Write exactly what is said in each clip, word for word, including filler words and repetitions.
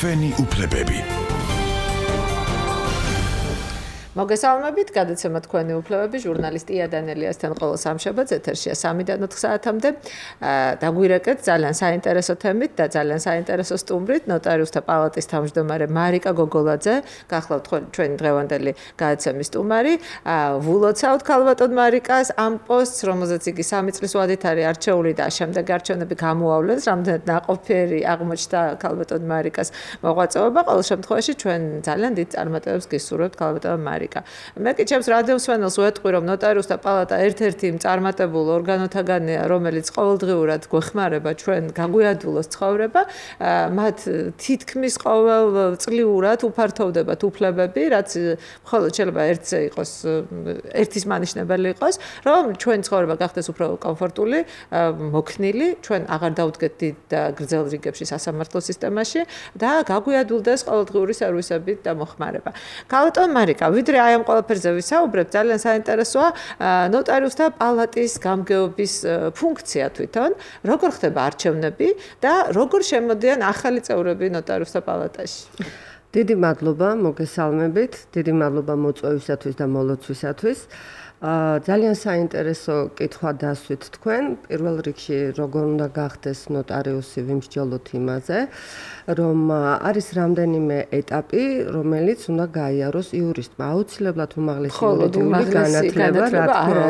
თქვენი უფლებები. მოგესალმებით, გადაცემა თქვენი უფლებები, ჟურნალისტი ია დანელიასთან ყოველ სამშაბათს ეთერშია სამიდან ოთხ საათამდე. დაგვირეკეთ ძალიან საინტერესო თემით და ძალიან საინტერესო სტუმრით, ნოტარიუსთა პალატის თავმჯდომარე მარიკა გოგოლაძე, გახლავთ ჩვენი დღევანდელი გადაცემის სტუმარი. ვულოცავთ ქალბატონ მარიკას ამ პოსტს, რომელზეც იგი სამი წლის ვადით არის არჩეული და შემდეგ არჩევნები გამოავლენს, რამდენად ნაყოფიერი აღმოჩნდა ქალბატონ მარიკას მოღვაწეობა. ყოველ შემთხვევაში ჩვენ ძალიან დიდ წარმატებებს გისურვებთ ქალბატონ მარიკა. მე კი ჩემს რადიოსვენელს ვეტყვი, რომ ნოტარიუსთა პალატა ერთ-ერთი წარმატებულ ორგანოთაგანია, რომელიც ყოველდღიურად გვეხმარება ჩვენ გაგვიადვილოს ცხოვრება. მათ თითქმის ყოველწლიურად უფართოვდებათ უფლებები, რაც მხოლოდ შეიძლება ერთზე იყოს, ერთის მანიშნებელი იყოს, რომ ჩვენი ცხოვრება გახდეს უფრო კომფორტული, მოქნილი, ჩვენ აღარ დავდგეთ დიდ და გრძელ რიგებში სასამართლო სისტემაში და გაგვიადვილდეს ყოველდღიური სერვისებით და მოხმარება. ქალბატონ მარიკა, ვიდრე აი ამ ყველაფერზე ვისაუბრებ, ძალიან საინტერესოა ნოტარიუსთა პალატის გამგეობის ფუნქცია თვითონ, როგორ ხდება არჩევნები და როგორ შემოდიან ახალი წევრები ნოტარიუსთა პალატაში. დიდი მადლობა, მოგესალმებით, დიდი მადლობა მოწვევისათვის და მოლოცვისათვის. ძალიან საინტერესო კითხვა დასვით თქვენ. პირველ რიგში როგორ უნდა გახდეს ნოტარიუსი, ვიმსჯელოთ იმაზე, რომ არის რამდენიმე ეტაპი, რომელიც უნდა გაიაროს იურისტმა. აუცილებლად უმაღლესი იურიდიული განათლება, რა თქმა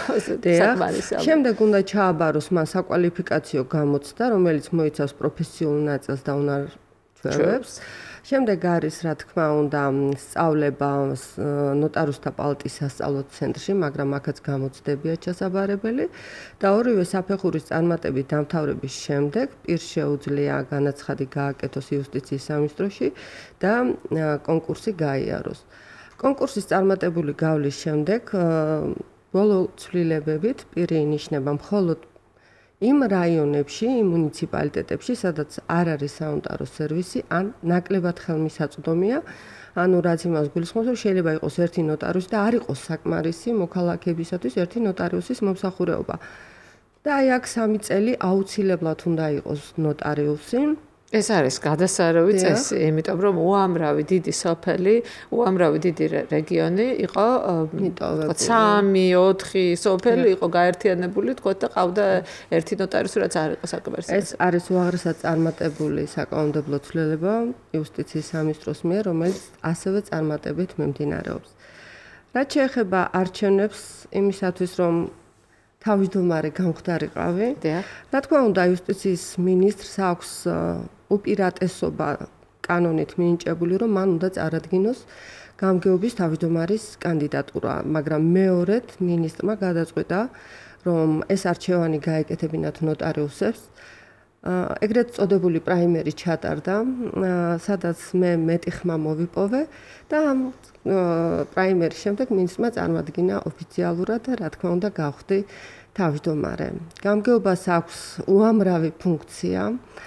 უნდა. შემდეგ უნდა ჩააბაროს მან საკვალიფიკაციო გამოცდა, რომელიც მოიცავს პროფესიულ ნაწილს და უნარ-ჩვევებს. შემდეგ არის, რა თქმა უნდა, სწავლება ნოტარიუსთა პალატის სასწავლო ცენტრში, მაგრამ აქაც გამოცდებია ჩასაბარებელი და ორივე საფეხურის წარმატებით დამთავრების შემდეგ პირს შეუძლია განაცხადი გააკეთოს იუსტიციის სამინისტროში და კონკურსი გაიაროს. კონკურსის წარმატებული გავლის შემდეგ ბოლო ცვლილებებით პირი ინიშნება მხოლოდ იმ რაიონებში, იმ მუნიციპალიტეტებში, სადაც არ არის საუნტარო სერვისი, ან ნაკლებად ხელმისაწვდომია, ანუ რაც იმას გულისხმობს, რომ შეიძლება იყოს ერთი ნოტარიუსი და არ იყოს საკმარისი მოქალაქეებისათვის ერთი ნოტარიუსის მომსახურება. და აი აქ სამი წელი აუცილებლად უნდა იყოს ნოტარიუსი. ეს არის გადასარევი წესი, იმიტომ რომ უამრავი დიდი სოფელი, უამრავი დიდი რეგიონი იყო, თქო სამი, ოთხი სოფელი იყო გაერთიანებული, თქო და ყავდა ერთი ნოტარიუსი, რაც არ იყო საკმარისი. ეს არის უაღრესად წარმატებული საკანონმდებლო ცვლილება იუსტიციის სამინისტროს მიერ, რომელიც ასევე წარმატებით მიმდინარეობს. რაც შეეხება არჩევნებს, იმისათვის რომ თავმჯდომარე გამხდარიყავი, რა თქმა უნდა, იუსტიციის მინისტრს აქვს უპირატესობა კანონით მინიჭებული, რომ მან უნდა წარადგინოს გამგეობის თავმჯდომარის კანდიდატურა, მაგრამ მეორედ მინისტრმა გადაწყვიტა, რომ ეს არჩევანი გაეკეთებინათ ნოტარიუსებს. ეგრეთ წოდებული პრაიმერი ჩატარდა, სადაც მე მეტი ხმა მოვიპოვე და ამ პრაიმერის შემდეგ მინისტრმა წარმოადგინა ოფიციალურად და რა თქმა უნდა გავხდი თავმჯდომარე. გამგეობას აქვს უამრავი ფუნქცია.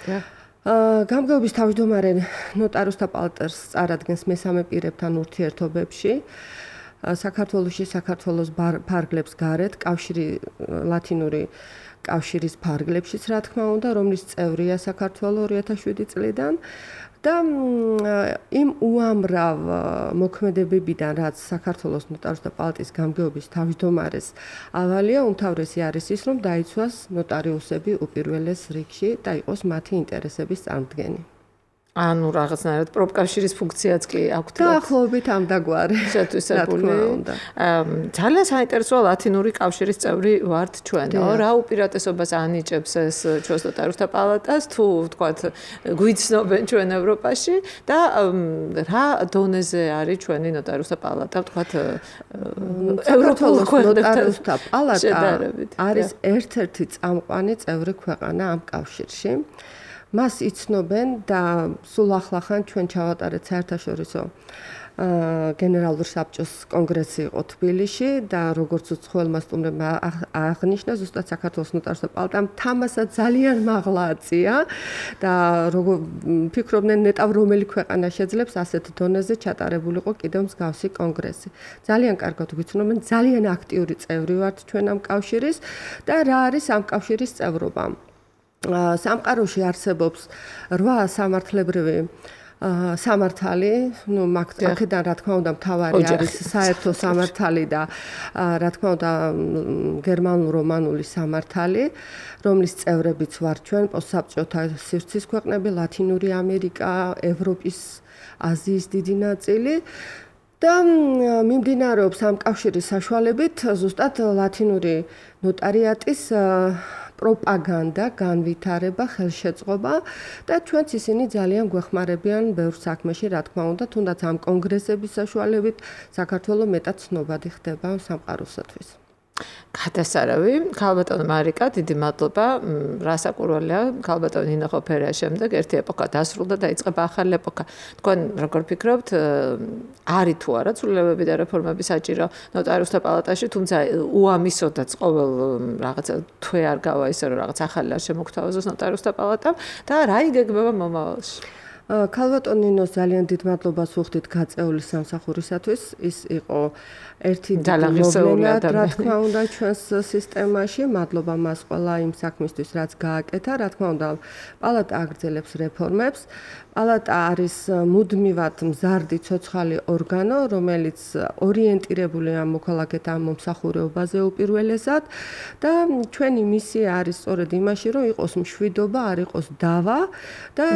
გამგეობის თავმჯდომარე ნოტარიუსთა პალატას წარადგენს მესამე პირებთან ურთიერთობებში. საქართველოში საქართველოს ფარგლებს გარეთ, კავშირი ლათინური კავშირის ფარგლებშიც, რა თქმა უნდა, რომლის წევრია საქართველო ორი ათას შვიდი წლიდან და იმ უამრავ მოქმედებებიდან, რაც საქართველოს ნოტარიუსთა პალატის გამგეობის თავმჯდომარეს ავალია, უმთავრესი არის ის, რომ დაიცვას ნოტარიუსები უპირველეს რიგში და იყოს მათი ინტერესების წარმდგენი. ანუ რაღაცნაირად პროფკავშირის ფუნქციაც კი აქვთ. დაახლოებით ამ დაგვარი შეთვისებული. ძალიან საინტერესოა ლათინური კავშირის წევრი ვართ ჩვენო. რა უპირატესობას ანიჭებს ეს ჩვენს ნოტარიუსთა პალატას, თუ ვთქვათ, გვიცნობენ ჩვენ ევროპაში და რა დონეზე არის ჩვენი ნოტარიუსთა პალატა, ვთქვათ, ევროპულ ნოტარიუსთა პალატა არის ერთ-ერთი წამყვანი წევრი ქვეყანა ამ კავშირში. მას იცნობენ და სულ ახლახან ჩვენ ჩავატარეთ საერთაშორისო გენერალური საბჭოს კონგრესი იყო თბილისში და როგორც უცხოელმა სტუმრებმა აღნიშნა, ზუსტად საქართველოს ნოტარიუსთა პალატამ თამასად ძალიან მაღლა აწია და როგორ ფიქრობდნენ ნეტავ რომელი ქვეყანა შეძლებს ასეთ დონეზე ჩატარებულიყო კიდევ მსგავსი კონგრესი. ძალიან კარგად გვიცნობენ, ძალიან აქტიური წევრი ვართ ჩვენ ამ კავშირის და რა არის ამ კავშირის წევრობა. სამყაროში არსებობს რვა სამართლებრივი სამართალი, ну, აქედან რა თქმა უნდა მთავარი არის საერთო სამართალი და რა თქმა უნდა გერმანულ-რომანული სამართალი, რომლის წევრებიც ვართ ჩვენ პოსტსაბჭოთა სივრცის ქვეყნები, ლათინური ამერიკა, ევროპის, აზიის დიდი ნაწილი. და მიმდინარეობს ამ კავშირის საშუალებით ზუსტად ლათინური ნოტარიატის პროპაგანდა, განვითარება, ხელშეწყობა და ჩვენც ისინი ძალიან გვეხმარებიან ბევრ საქმეში, რა თქმა უნდა, თუნდაც ამ კონგრესების საშუალებით საქართველოს მეტად ცნობადი ხდება სამყაროსათვის. გადასარავი, ქალბატონო მარიკა, დიდი მადლობა. რასაკვირველია, ქალბატონი ნინო ყოფერას შემდეგ ერთი ეპოქა დასრულდა და იწყება ახალი ეპოქა. თქვენ როგორ ფიქრობთ, არის თუ არა ცვლილებები და რეფორმები საჭირო ნოტარიუსთა პალატაში, თუმცა უამისოდაც ყოველ რაღაცა თვე არ გავა ისე რომ რაღაც ახალი არ შემოგთავაზოს ნოტარიუსთა პალატამ და რა იგეგმება მომავალში? ქალბატონ ნინოს ძალიან დიდ მადლობას ვუხდით გაწეული სამსახურისათვის. ის იყო ერთი დალაღისეული ადამიანი, რა თქმა უნდა, ჩვენს სისტემაში. მადლობა მას ყველა იმ საქმისთვის, რაც გააკეთა. რა თქმა უნდა, პალატა აგრძელებს რეფორმებს. პალატა არის მუდმივად მზარდი ცოცხალი ორგანო, რომელიც ორიენტირებულია მოქალაქეთა მომსახურებაზე უპირველესად და ჩვენი მისია არის სწორედ იმაში, რომ იყოს მშვიდობა, არ იყოს დავა და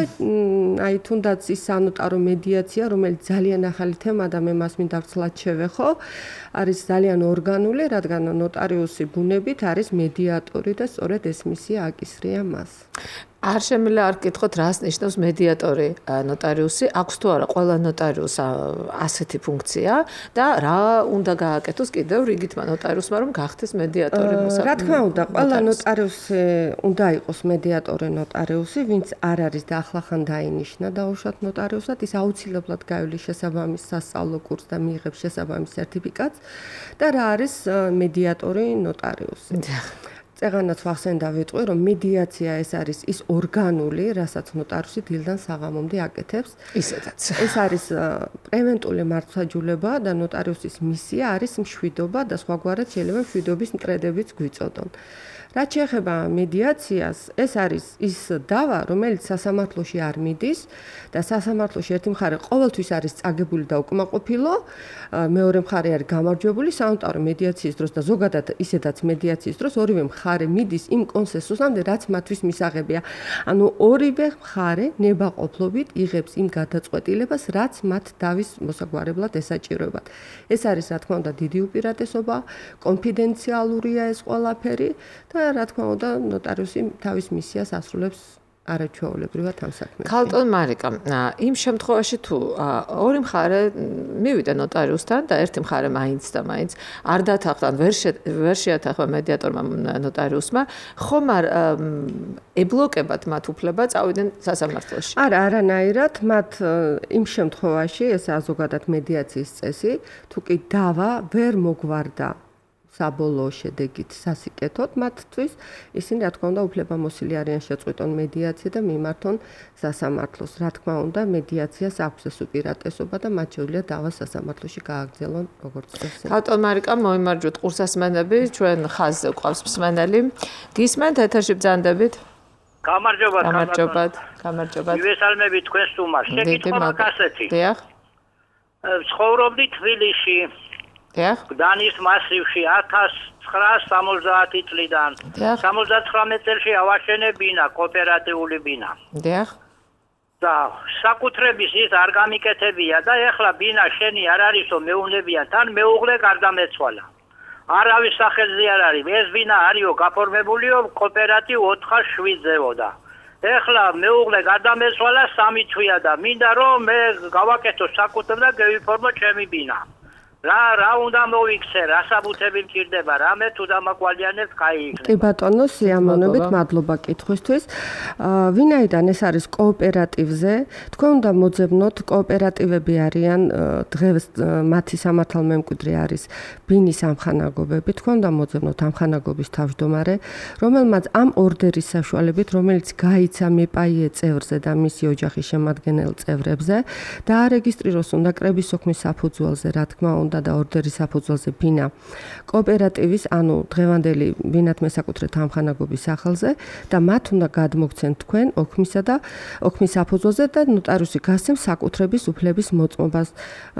აი თუნდაც ის სანოტარო მედიაცია, რომელიც ძალიან ახალი თემა და მე მას მინდა ვცლად შევეხო, არის ძალიან ორგანული, რადგან ნოტარიუსი ბუნებით არის მედიატორი და სწორედ ეს მისია აკისრია მას. არ შემიძლია არ გკითხოთ, რას ნიშნავს მედიატორი ნოტარიუსი, აქვს თუ არა ყველა ნოტარიუსს ასეთი ფუნქცია და რა უნდა გააკეთოს კიდევ რიგითმა ნოტარიუსმა, რომ გახდეს მედიატორი მოსახლეობის. რა თქმა უნდა, ყველა ნოტარიუსი უნდა იყოს მედიატორი ნოტარიუსი, ვინც არ არის და ახლახან დაინიშნა დაუშვათ ნოტარიუსად, ის აუცილებლად გაივლის შესაბამის სასწავლო კურსს და მიიღებს შესაბამის სერტიფიკატს და რა არის მედიატორი ნოტარიუსი. წეგანაც ვახსენდა ვიტყვი, რომ მედიაცია ეს არის ის ორგანული, რასაც ნოტარიუსი დილიდან საღამომდე აკეთებს. ისედაც. ეს არის პრევენტული მართლმსაჯულება და ნოტარიუსის მისია არის მშვიდობა და სხვაგვარად შეიძლება მშვიდობის მტრედებიც გვიწოდონ. რაც შეეხება მედიაციას, ეს არის ის დავა, რომელიც სასამართლოში არ მიდის და სასამართლოში ერთი მხარე ყოველთვის არის წაგებული და უკმაყოფილო, მეორე მხარე არის გამარჯვებული, სანოტარო მედიაციის დროს და ზოგადად ისედაც მედიაციის დროს ორივე მხარე მიდის იმ კონსენსუსამდე, რაც მათთვის მისაღებია. ანუ ორივე მხარე ნებაყოფლობით იღებს იმ გადაწყვეტილებას, რაც მათ დავის მოსაგვარებლად ესაჭიროებათ. ეს არის, რა თქმა უნდა, დიდი უპირატესობა, კონფიდენციალურია ეს ყველაფერი და რა თქმა უნდა, ნოტარიუსი თავის მისიას ასრულებს არაჩვეულებრივად ამ საქმეში. ქალბატონ მარიკა, იმ შემთხვევაში თუ ორი მხარე მივიდა ნოტარიუსთან და ერთი მხარე მაინც და მაინც არ დათანხმდა, ვერ ვერ შეათანხმა მედიატორმა ნოტარიუსმა, ხომ არ ებლოკებათ მათ უფლება წავიდნენ სასამართლოში? არა, არანაირად, მათ იმ შემთხვევაში, ესაა ზოგადად მედიაციის წესი, თუ კი დავა ვერ მოგვარდა საბოლოო შედეგით სასიკეთოდ მათთვის ისინი რა თქმა უნდა უფლებამოსილი არიან შეწყვიტონ მედიაცია და მიმართონ სასამართლოს. რა თქმა უნდა მედიაციას აქვს ეს უპირატესობა და მათ შეუძლია დავა სასამართლოში გააგრძელონ როგორც წესი. ქალბატონ მარიკა, მოიმარჯვოთ ყურსასმენები, ჩვენ ხაზზე გვყავს მსმენელი. გისმენთ ეთერში ბრძანდებით? გამარჯობათ, გამარჯობათ, გამარჯობათ. მივესალმებით თქვენს სტუმარს. შეკითხვა მაქვს ასეთი. დიახ. ცხოვრობდი თბილისში. დიახ. გდანის მასივში ათას ცხრაას სამოცდაათი წლიდან. სამოცდათხრამეტ წელში ავაშენე ბინა, კოოპერატიული ბინა. დიახ. და საკუთრების ის არ გამიკეთებია და ეხლა ბინა შენი არ არისო მეუნებიან, თან მეუღლე გარდამეცვალა. არავის სახელზე არ არის. ეს ბინა არისო გაფორმებულიო კოოპერატივ ოთხას შვიდზეო და ეხლა მეუღლე გარდამეცვალა სამი თვია და მინდა რომ მე გავაკეთო საკუთრება და გავიფორმო ჩემი ბინა. რა რა უნდა მოვიქცე, რა საბუთები მჭირდება, რამე თუ დამაკვალიანებს გაიგნებ. კი ბატონო, სიამოვნებით მადლობა კითხვისთვის. ვინაიდან ეს არის კოოპერატივზე, თქვენ უნდა მოძებნოთ, კოოპერატივები არიან დღეს მათი სამართალმემკვიდრე არის ბინის ამხანაგობები, თქვენ უნდა მოძებნოთ ამხანაგობის თავმჯდომარე, რომელმაც ამ ორდერის საშუალებით, რომელიც გაიცა მეპაიე წევრზე და მისი ოჯახის შემადგენელ წევრებზე და არეგისტრიროს უნდა კრების სოქმის საფუძველზე, რა თქმა უნდა ჰქონდა და ორდერის საფუძველზე ბინა კოოპერატივის, ანუ დღევანდელი ბინათ მესაკუთრე თანხმანაგობის სახელზე და მათ უნდა გადმოგცენ თქვენ ოქმისა და ოქმის საფუძველზე და ნოტარიუსი გასცემს საკუთრების უფლების მოწმობას.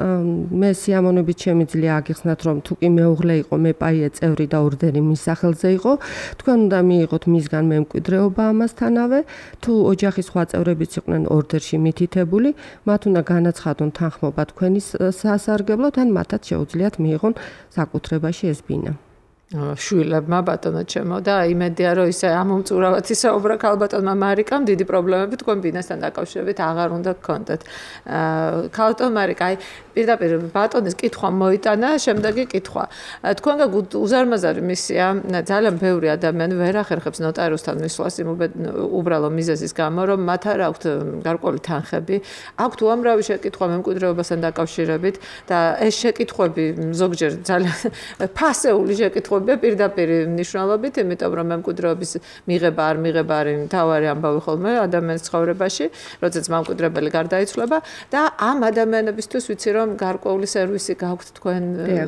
მე სიამოვნებით შემიძლია აგიხსნათ, რომ თუ კი მეუღლე იყო, მეპაიე წევრი და ორდერი მის სახელზე იყო, თქვენ უნდა მიიღოთ მისგან მემკვიდრეობა ამასთანავე, თუ ოჯახის სხვა წევრებიც იყვნენ ორდერში მითითებული, მათ უნდა განაცხადონ თანხმობა თქვენი სასარგებლოდ, ან მათაც შეუძლიათ მიიღონ საკუთრებაში ეს ბინა. შვილებმა ბატონო ჩემო და იმედია რომ ისე ამომწურავად ისაუბრა ქალბატონმა მარიკამ დიდი პრობლემები თქვენ ბინასთან დაკავშირებით აღარ უნდა გქონდეთ. ქალბატონ მარიკა, აი პირდაპირ ბატონის კითხვა მოიტანა, შემდეგი კითხვა. თქვენ უზარმაზარი მისია, ძალიან ბევრი ადამიანი ვერ ახერხებს ნოტარიუსთან მისვლას იმ უბრალო მიზეზის გამო, რომ მათ არ აქვთ გარკვეული თანხები, აქვთ უამრავი შეკითხვა მემკვიდრეობასთან დაკავშირებით და ეს შეკითხვები ზოგჯერ ძალიან ფასეული შეკითხვები პირდაპირ მნიშვნელობით, იმიტომ რომ მემკვიდრეობის მიღება არ მიღება არის მთავარი ამბავი ხოლმე ადამიანის ცხოვრებაში, როდესაც მემკვიდრებელი გარდაიცვლება და ამ ადამიანებისთვის ვიცი რომ გარკვეული სერვისი გაქვთ თქვენ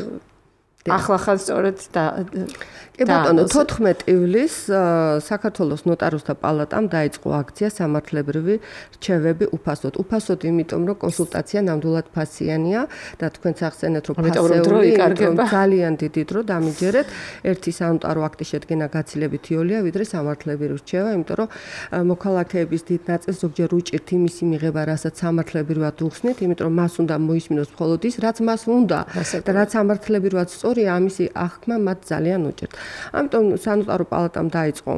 ახლახან სწორედ და კი ბატონო, თოთხმეტი ივლისს საქართველოს ნოტარიუსთა პალატამ დაიწყო აქცია სამართლებრივი რჩევები უფასოდ. უფასოდ იმიტომ რომ კონსულტაცია ნამდვილად ფასიანია და თქვენც ახსენეთ რომ ფასეული ძალიან დიდი დრო დამიჯერეთ. ერთი სანოტარო აქტის შედგენა გაცილებით იოლია ვიდრე სამართლებრივი რჩევა, იმიტომ რომ მოქალაქეების დიდ ნაწილს ზოგჯერ უჭირთ იმისი მიღება, რასაც სამართლებრივად უხსნით, იმიტომ რომ მას უნდა მოისმინოს მხოლოდ ის, რაც მას უნდა და რაც სამართლებრივად სწორია, ამისი აღქმა მათ ძალიან უჭირთ. ამიტომ სანოტარო პალატამ დაიწყო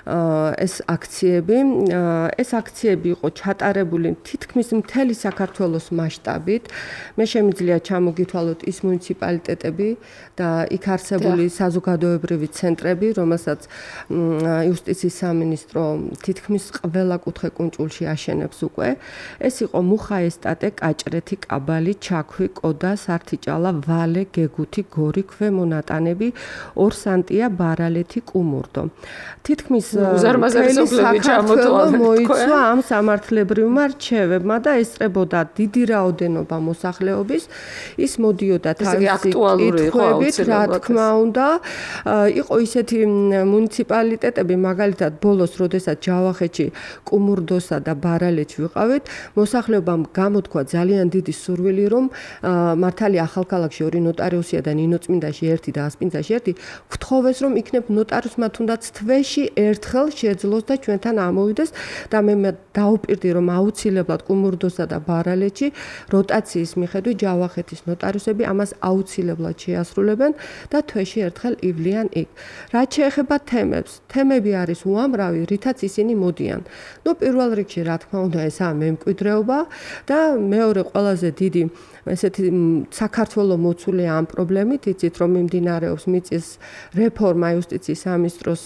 ეს აქციები. ეს აქციები იყო ჩატარებული თითქმის მთელი საქართველოს მასშტაბით. მე შემიძლია ჩამოგითვალოთ ის მუნიციპალიტეტები და იქ არსებული საზოგადოებრივი ცენტრები, რომელსაც იუსტიციის სამინისტრო თითქმის ყველა კუთხე კუნჭულში აშენებს უკვე. ეს იყო მუხაესტატე, კაჭრეთი, კაბალი, ჩაქვი, კოდა, სართიჭალა, ვალე, გეგუთი, გორი, ქვემონატანები, ორსანტია, ბარალეთი, კუმურდო. თითქმის უზარმაზარი სოფლები ჩამოთვალეთ მოიცვა ამ სამართლებრივმა რჩევებმა და ესწრებოდა დიდი რაოდენობა მოსახლეობის. ის მოდიოდა თავისი კითხვებით, რა თქმა უნდა. იყო ისეთი მუნიციპალიტეტები, მაგალითად ბოლოს, როდესაც ჯავახეთში კუმურდოსა და ბარალეთში ვიყავით, მოსახლეობამ გამოთქვა ძალიან დიდი სურვილი, რომ მართალია ახალქალაქში ორი ნოტარიუსია და ნინოწმინდაში ერთი და ასპინძაში ერთი, ვთხოვეს რომ იქნებ ნოტარიუსს მათ თუნდაც თვეში ერთხელ შეძლოს და ჩვენთან ამოვიდეს და მე დაუპირდი რომ აუცილებლად კუმურდოსა და ბარალეთში როტაციის მიხედვით ჯავახეთის ნოტარიუსები ამას აუცილებლად შეასრულებენ და თვეში ერთხელ ივლიან იქ. რაც შეეხება თემებს, თემები არის უამრავი, რითაც ისინი მოდიან. ნუ პირველ რიგში რა თქმა უნდა ესაა მემკვიდრეობა და მეორე ყველაზე დიდი ესეთი საქართველოს მოცულია ამ პრობლემით, იცით რომ მიმდინარეობს მიწის რეფორმა იუსტიციის სამინისტროს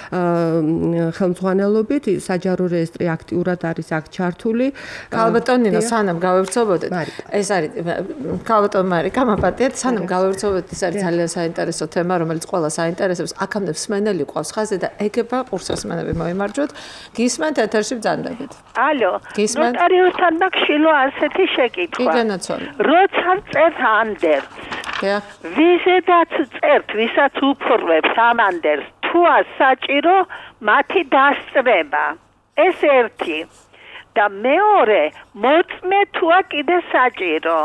ხელმძღვანელობით, საჯარო რეესტრი აქტიურად არის აქ ჩართული. ქალბატონ ნინო, სანამ გავევრცობოდეთ, ეს არის ქალბატონ მარიკა, მაპატიეთ, სანამ გავევრცობოდეთ, ეს არის ძალიან საინტერესო თემა, რომელიც ყველა საინტერესებს. აქამდე მსმენელი ყავს ხაზზე და ეგება ყურსასმენები მოიმარჯვოთ. გისმენთ ეთერში ბრძანდებით. ალო, ნოტარიუსთან დაგშილო ასეთი შეკითხვა. კი, განაცვალე. როცა წერთ ანდერს, ვიზედაც წერთ, ვისაც უფრობებს ამ ანდერს, თუა საჭირო მათი დასწრება. ეს ერთი. და მეორე, მოწმე თუა კიდე საჭირო.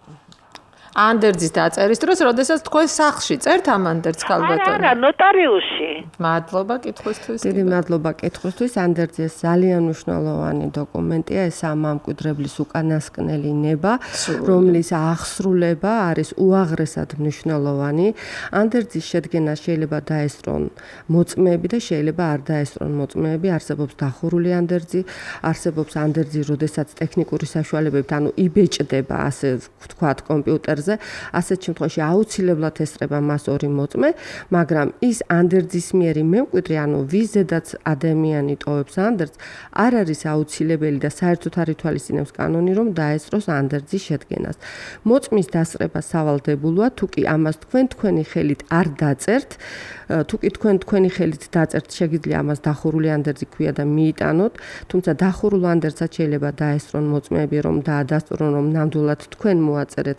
ანდერძის დაწერის დროს, როდესაც თქვენ სახლში წერთ ამ ანდერძს ქალბატონო? არა, ნოტარიუსში. მადლობა კითხვისთვის. დიდი მადლობა კითხვისთვის. ანდერძი ეს ძალიან მნიშვნელოვანი დოკუმენტია, ეს ამ მემკვიდრებლის უკანასკნელი ნება, რომლის აღსრულება არის უაღრესად მნიშვნელოვანი. ანდერძის შედგენა შეიძლება დაესწრონ მოწმეები და შეიძლება არ დაესწრონ მოწმეები. არსებობს დახურული ანდერძი, არსებობს ანდერძი, როდესაც ტექნიკური საშუალებებით, ანუ იბეჭდება, ასე ვთქვათ, კომპიუტერზე. ასეთ შემთხვევაში აუცილებლად ესწრება მას ორი მოწმე, მაგრამ ის ანდერძის მიერი მემკვიდრე, ანუ ვიზედაც ადამიანი ტოვებს ანდერძს, არ არის აუცილებელი და საერთოდ არ ითვალისწინებს კანონი, რომ დაესწროს ანდერძის შედგენას. მოწმის დასწრება სავალდებულოა, თუ კი ამას თქვენ თქვენი ხელით არ დაწერთ, თუ კი თქვენ თქვენი ხელით დაწერთ, შეგიძლია ამას დახურული ანდერძი ქვია და მიიტანოთ, თუმცა დახურულ ანდერძსაც შეიძლება დაესწრონ მოწმეები, რომ დაადასტურონ, რომ ნამდვილად თქვენ მოაწერეთ მასზე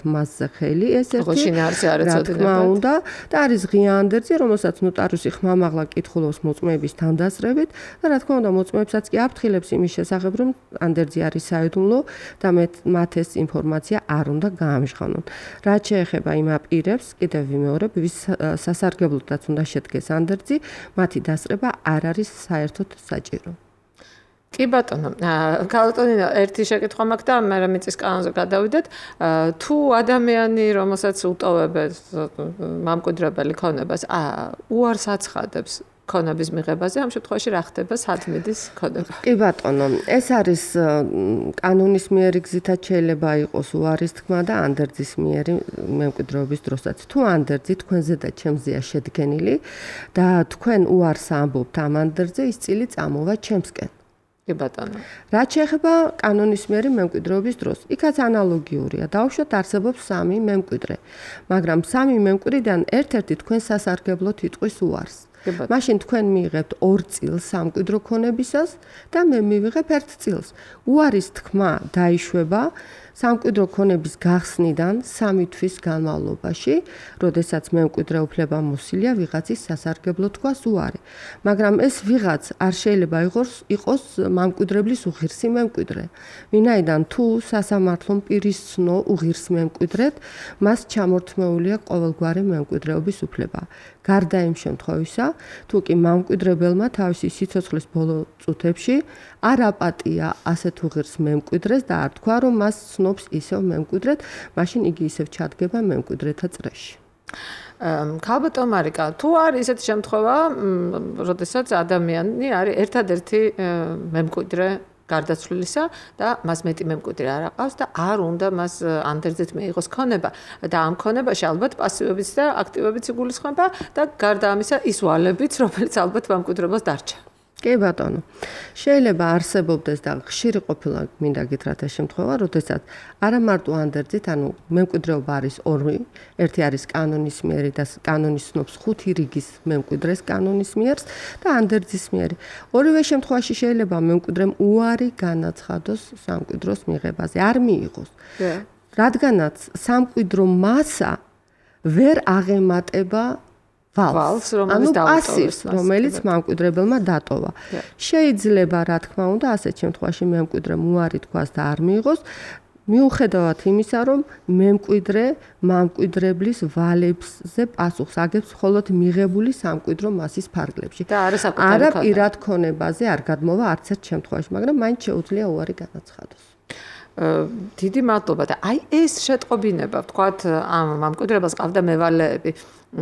ხელი ეს ერთი. შინაარსი არ ეწოდინებათ. რა თქმა უნდა, და არის ღია ანდერძი, რომელსაც ნოტარიუსი ხმამაღლა კითხულობს მოწმეების თანდასწრებით და რა თქმა უნდა, მოწმეებსაც კი აფრთხილებს იმის შესახებ, რომ ანდერძი არის საიდუმლო და მათ ეს ინფორმაცია არ უნდა გაამჟღავნონ. რაც შეეხება იმ აპირებს, კიდევ ვიმეორებ, ვის სასარგებლოდაც უნდა შედგეს ანდერძი, მათი დასწრება არ არის საერთოდ საჭირო. კი ბატონო, კალატონინო, ერთი შეკითხვა მაქვს და მე მიწის კანონზე გადავიდეთ. თუ ადამიანი, რომელსაც უტოვებენ მამკვიდრებელი ქონებას, უარს აცხადებს ქონების მიღებაზე, ამ შემთხვევაში რა ხდება, სად მიდის ქონება? კი ბატონო, ეს არის კანონის მიერი გზითაც შეიძლება იყოს უარის თქმა და ანდერძის მიერი მემკვიდრეობის დროსაც. თუ ანდერძი თქვენზე და ჩემზეა შედგენილი და თქვენ უარს ამბობთ ამ ანდერძზე, ის წილი წამოვა ჩემსკენ. კი ბატონო. რაც შეეხება კანონის მიერი მემკვიდრეობის დროს, იქაც ანალოგიურია. დავუშვათ, არსებობს სამი მემკვიდრე, მაგრამ სამი მემკვიდრიდან ერთ-ერთი თქვენ სასარგებლოდ იტყვის უარს. მაშინ თქვენ მიიღებთ ორ წილს სამკვიდრო ქონებისას და მე მივიღებ ერთ წილს. უარის თქმა დაიშვება სამკვიდრო ქონების გახსნიდან სამი თვის განმავლობაში, როდესაც მემკვიდრე უფლებამოსილია ვიღაცის სასარგებლოდ თქვას უარი. მაგრამ ეს ვიღაც არ შეიძლება იყოს მამკვიდრებლის უღირსი მემკვიდრე. ვინაიდან თუ სასამართლომ პირის ცნო უღირს მემკვიდრედ, მას ჩამორთმეულია ყოველგვარი მემკვიდრეობის უფლება. გარდა იმ შემთხვევისა, თუ კი მამკვიდრებელმა თავისი სიცოცხლის ბოლო წუთებში არ აპატია ასეთ უღირს მემკვიდრეს და არ თქვა, რომ მას ცნობს ისევ მემკვიდრედ, მაშინ იგი ისევ ჩადგება მემკვიდრეთა წრეში. ქალბატონ მარიკა, თუ არის ესეთი შემთხვევა, როდესაც ადამიანი არის ერთადერთი მემკვიდრე გარდაცვლილისა და მას მეტი მემკვიდრე არ აყავს და არ უნდა მას ანდერძით მიიღოს ქონება და ამ ქონებაში ალბათ პასივებიც და აქტივებიც იგულისხმება და გარდა ამისა ის ვალებიც, რომელიც ალბათ მემკვიდრეობას დარჩა. კი ბატონო. შეიძლება არსებობდეს და ხშირი ყოფილა მინდა გითხრათ ეს შემთხვევა, როდესაც არა მარტო ანდერძით, ანუ მემკვიდრეობა არის ორი, ერთი არის კანონის მიერი და კანონის ცნობს ხუთი რიგის მემკვიდრეს კანონის მიერს და ანდერძის მიერი. ორივე შემთხვევაში შეიძლება მემკვიდრემ უარი განაცხადოს სამკვიდროს მიღებაზე, არ მიიღოს. რადგანაც სამკვიდრო მასა ვერ აღემატება ვალს, რომელიც პასივს, რომელიც მემკვიდრებელმა დატოვა. შეიძლება, რა თქმა უნდა, ასეთ შემთხვევაში მემკვიდრემ უარი თქვას და არ მიიღოს, მიუხედავად იმისა, რომ მემკვიდრე მამკვიდრებლის ვალებზე პასუხს აგებს მხოლოდ მიღებული სამკვიდრო მასის ფარგლებში. და არა საკუთარი არა პირად ქონებაზე არ გადმოვა არც ერთ შემთხვევაში, მაგრამ მაინც შეუძლია უარი განაცხადოს. დიდი მადლობა და აი ეს შეტყობინება, ვთქვათ, ამ მამკვიდრებელს ყავდა მევალეები